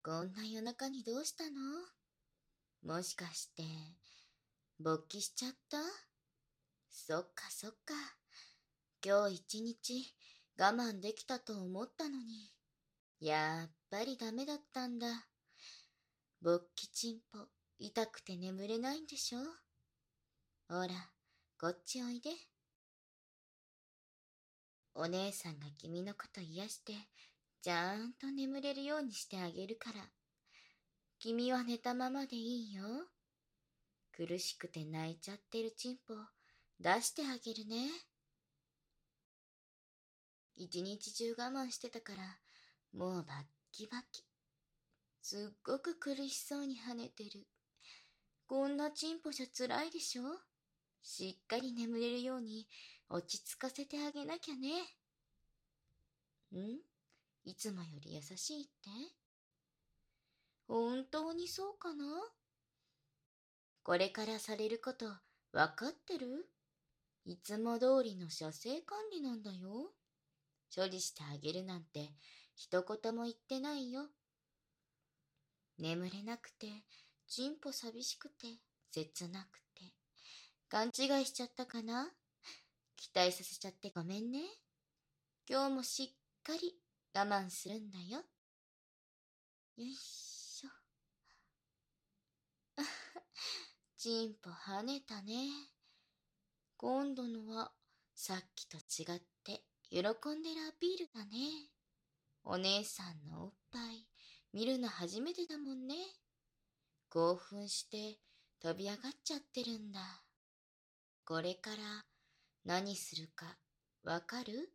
こんな夜中にどうしたの？もしかして、勃起しちゃった？そっかそっか。今日一日我慢できたと思ったのに。やっぱりダメだったんだ。勃起チンポ、痛くて眠れないんでしょ？ほら、こっちおいで。お姉さんが君のこと癒して、ちゃんと眠れるようにしてあげるから。君は寝たままでいいよ。苦しくて泣いちゃってるチンポ、出してあげるね。一日中我慢してたから、もうバッキバキ。すっごく苦しそうに跳ねてる。こんなチンポじゃ辛いでしょ？しっかり眠れるように落ち着かせてあげなきゃね。いつもより優しいって？本当にそうかな？これからされることわかってる？いつも通りの射精管理なんだよ。処理してあげるなんて一言も言ってないよ。眠れなくて、チンポ寂しくて、切なくて、勘違いしちゃったかな？期待させちゃってごめんね。今日もしっかり我慢するんだよ。よいしょ。チンポ跳ねたね。今度のはさっきと違って喜んでるアピールだね。お姉さんのおっぱい見るの初めてだもんね。興奮して飛び上がっちゃってるんだ。これから何するかわかる？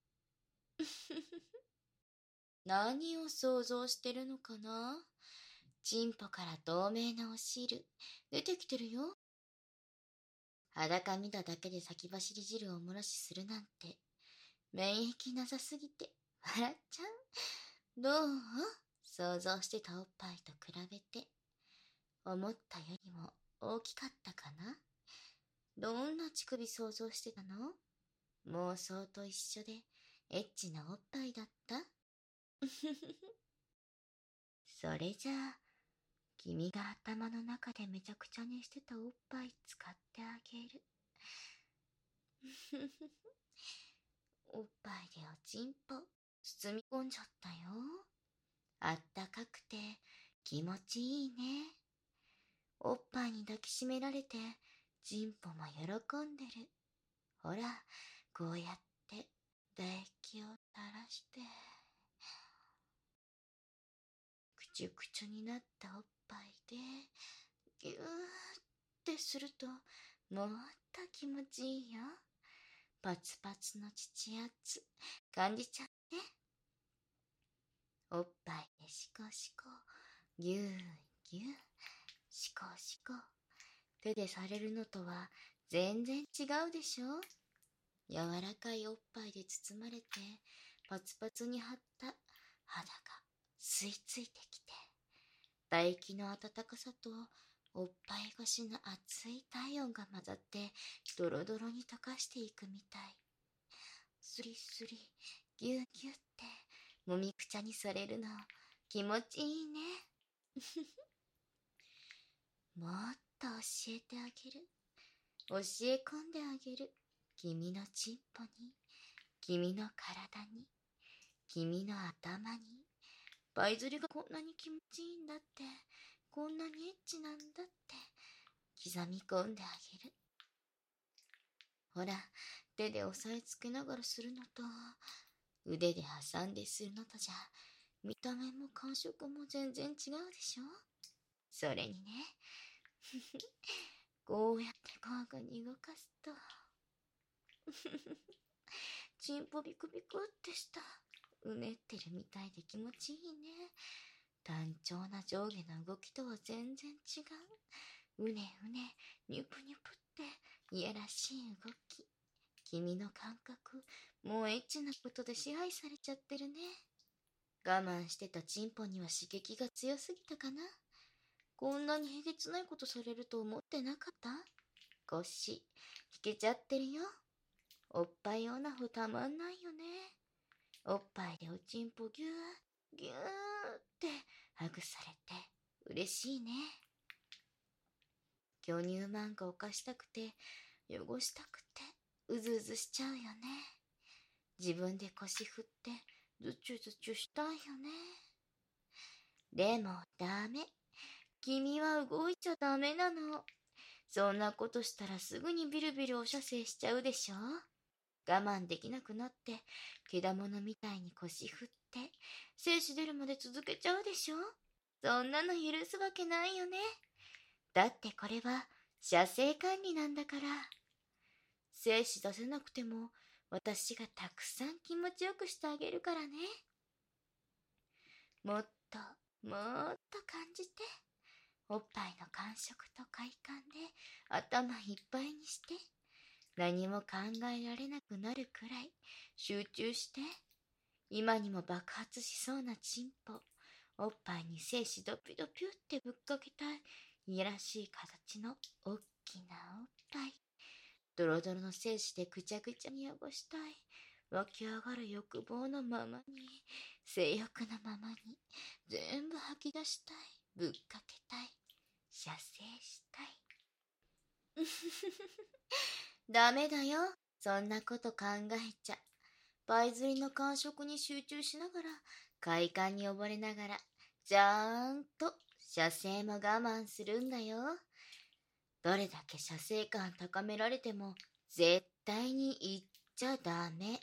何を想像してるのかな？チンポから透明なお汁出てきてるよ。裸見ただけで先走り汁をおもらしするなんて免疫なさすぎて笑っちゃう。どう？想像してたおっぱいと比べて思ったよりも大きかったかな？どんな乳首想像してたの？妄想と一緒でエッチなおっぱいだった？それじゃあ、君が頭の中でめちゃくちゃにしてたおっぱい使ってあげる。おっぱいでおちんぽ包み込んじゃったよ。あったかくて気持ちいいね。おっぱいに抱きしめられてちんぽも喜んでる。ほら、こうやって唾液を垂らして、くちゅくちゅになったおっぱいでぎゅーってするともっと気持ちいいよ。パツパツの乳圧感じちゃって。おっぱいでシコシコ、ぎゅーぎゅー、シコシコ。手でされるのとは全然違うでしょ？柔らかいおっぱいで包まれてパツパツに張った肌が吸い付いてきて、唾液の温かさとおっぱい越しの熱い体温が混ざってドロドロに溶かしていくみたい。スリスリ、ギュッギュッってもみくちゃにされるの気持ちいいね。もっと教えてあげる。教え込んであげる。君のちんぽに、君の体に、君の頭に。バイズリがこんなに気持ちいいんだって、こんなにエッチなんだって刻み込んであげる。ほら、手で押さえつけながらするのと、腕で挟んでするのとじゃ、見た目も感触も全然違うでしょ？それにね、こうやって交互に動かすと、チンポビクビクってした。うねってるみたいで気持ちいいね。単調な上下の動きとは全然違う。うねうね、ニュプニュプっていやらしい動き。君の感覚、もうエッチなことで支配されちゃってるね。我慢してたチンポには刺激が強すぎたかな。こんなにえげつないことされると思ってなかった？腰、引けちゃってるよ。おっぱいオナホたまんないよね。おっぱいでおちんぽぎゅー、ぎゅーってハグされて嬉しいね。巨乳漫画を貸したくて、汚したくて、うずうずしちゃうよね。自分で腰振ってズチュズチュしたいよね。でもダメ。君は動いちゃダメなの。そんなことしたらすぐにビルビルお射精しちゃうでしょ。我慢できなくなって、けだものみたいに腰振って、精子出るまで続けちゃうでしょ。そんなの許すわけないよね。だってこれは射精管理なんだから。精子出せなくても、私がたくさん気持ちよくしてあげるからね。もっと、もっと感じて。おっぱいの感触と快感で頭いっぱいにして。何も考えられなくなるくらい集中して。今にも爆発しそうなチンポ。おっぱいに精子ドピドピュってぶっかけたい。いやらしい形のおっきなおっぱい。ドロドロの精子でぐちゃぐちゃに汚したい。湧き上がる欲望のままに、性欲のままに、全部吐き出したい。ぶっかけたい。射精したい。ダメだよ。そんなこと考えちゃ。パイ釣りの感触に集中しながら、快感に溺れながら、ちゃんと射精も我慢するんだよ。どれだけ射精感高められても、絶対に言っちゃダメ。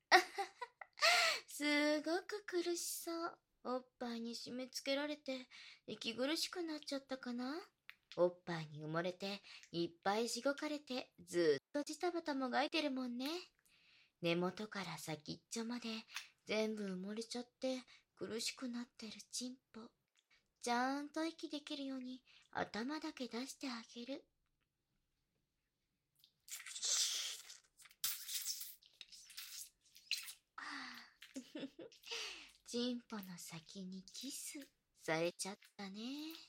すごく苦しそう。おっぱいに締め付けられて、息苦しくなっちゃったかな。おっぱいに埋もれて、いっぱいしごかれて、ずっとジタバタもがいてるもんね。根元から先っちょまで、全部埋もれちゃって、苦しくなってるチンポ。ちゃんと息できるように、頭だけ出してあげる。チンポの先にキスされちゃったね。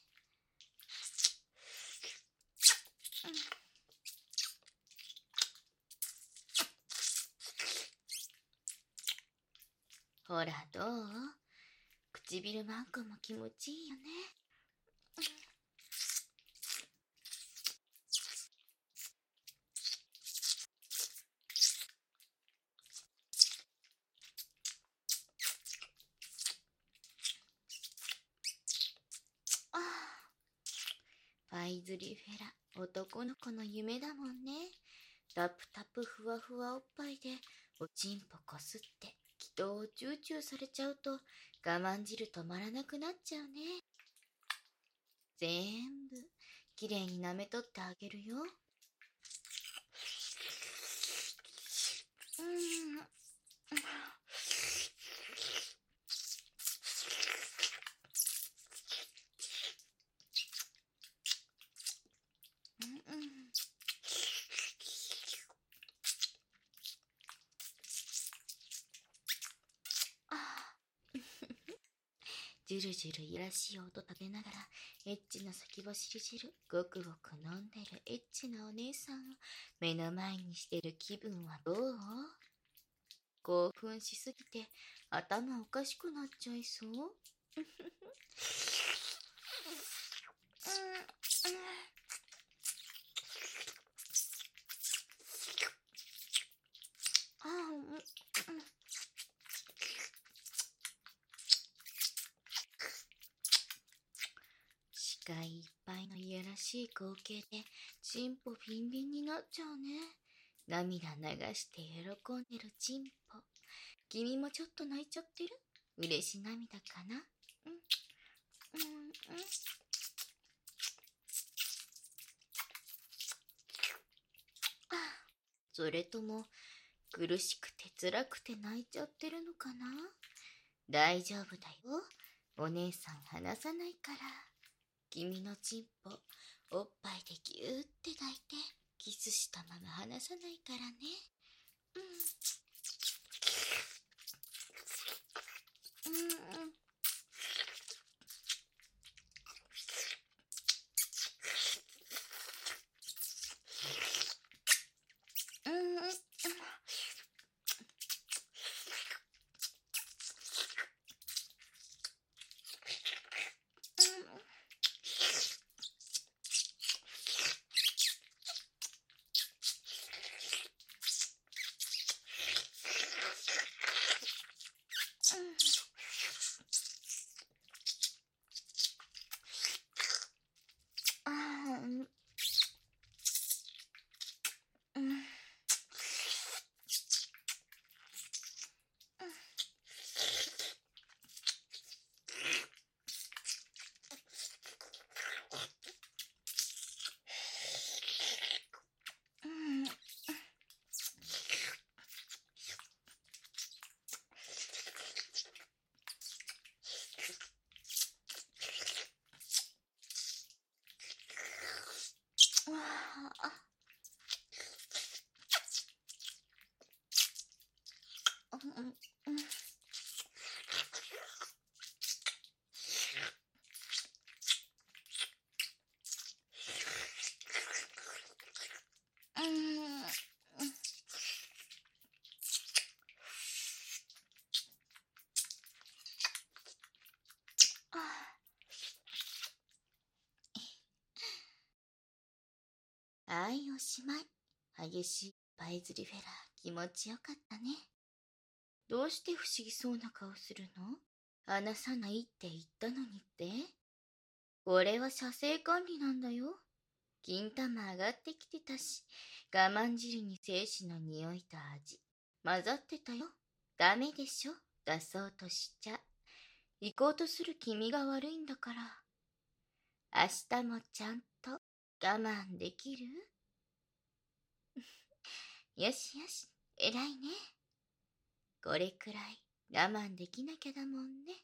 ほらどう？唇マンコも気持ちいいよね。ああ、パイズリフェラ、男の子の夢だもんね。タプタプふわふわおっぱいでおちんぽこすって気筒をチューチューされちゃうと我慢汁止まらなくなっちゃうね。全部きれいに舐めとってあげるよ。じゅるじゅるいやらしい音立てながら、エッチな先走り汁、ごくごく飲んでるエッチなお姉さんを目の前にしてる気分はどう？興奮しすぎて頭おかしくなっちゃいそう？視界いっぱいのいやらしい光景でチンポビンビンになっちゃうね。涙流して喜んでるチンポ。君もちょっと泣いちゃってる？嬉し涙かな？それとも苦しくて辛くて泣いちゃってるのかな？大丈夫だよ。お姉さん離さないから。君のチンポ、おっぱいでぎゅーって抱いて、キスしたまま離さないからね。 しまい。激しいパイズリフェラー、気持ちよかったね。どうして不思議そうな顔するの？話さないって言ったのにって？これは射精管理なんだよ。金玉上がってきてたし、我慢汁に精子の匂いと味、混ざってたよ。ダメでしょ、出そうとしちゃ。行こうとする君が悪いんだから。明日もちゃんと我慢できる？よしよし、偉いね。これくらい我慢できなきゃだもんね。